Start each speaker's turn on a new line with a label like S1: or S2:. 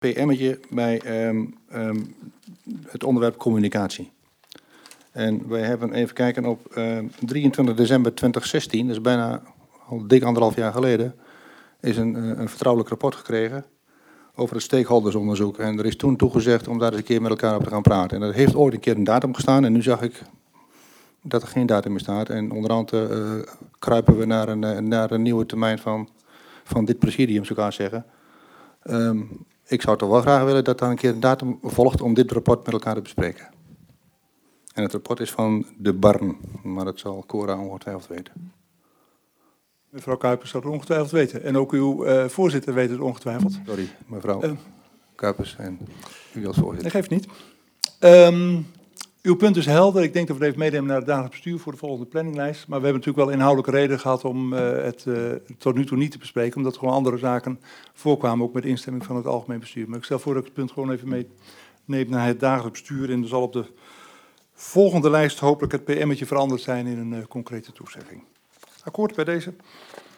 S1: PM'tje bij het onderwerp communicatie. En wij hebben even kijken op 23 december 2016, dus bijna al dik 1,5 jaar geleden, is een vertrouwelijk rapport gekregen over het stakeholdersonderzoek. En er is toen toegezegd om daar eens een keer met elkaar op te gaan praten. En er heeft ooit een keer een datum gestaan en nu zag ik dat er geen datum meer staat. En onderhand kruipen we naar een nieuwe termijn van dit presidium, zou ik haar zeggen. Ik zou toch wel graag willen dat daar een keer een datum volgt om dit rapport met elkaar te bespreken. En het rapport is van de Barn, maar dat zal Cora ongetwijfeld weten.
S2: Mevrouw Kuipers zou het ongetwijfeld weten. En ook uw voorzitter weet het ongetwijfeld.
S1: Sorry, mevrouw Kuipers en u als voorzitter.
S2: Dat geeft niet. Uw punt is helder. Ik denk dat we het even meenemen naar het dagelijks bestuur voor de volgende planninglijst. Maar we hebben natuurlijk wel inhoudelijke reden gehad om het tot nu toe niet te bespreken. Omdat er gewoon andere zaken voorkwamen, ook met instemming van het algemeen bestuur. Maar ik stel voor dat ik het punt gewoon even meeneem naar het dagelijks bestuur. En er zal op de volgende lijst hopelijk het PM'tje veranderd zijn in een concrete toezegging. Akkoord bij deze?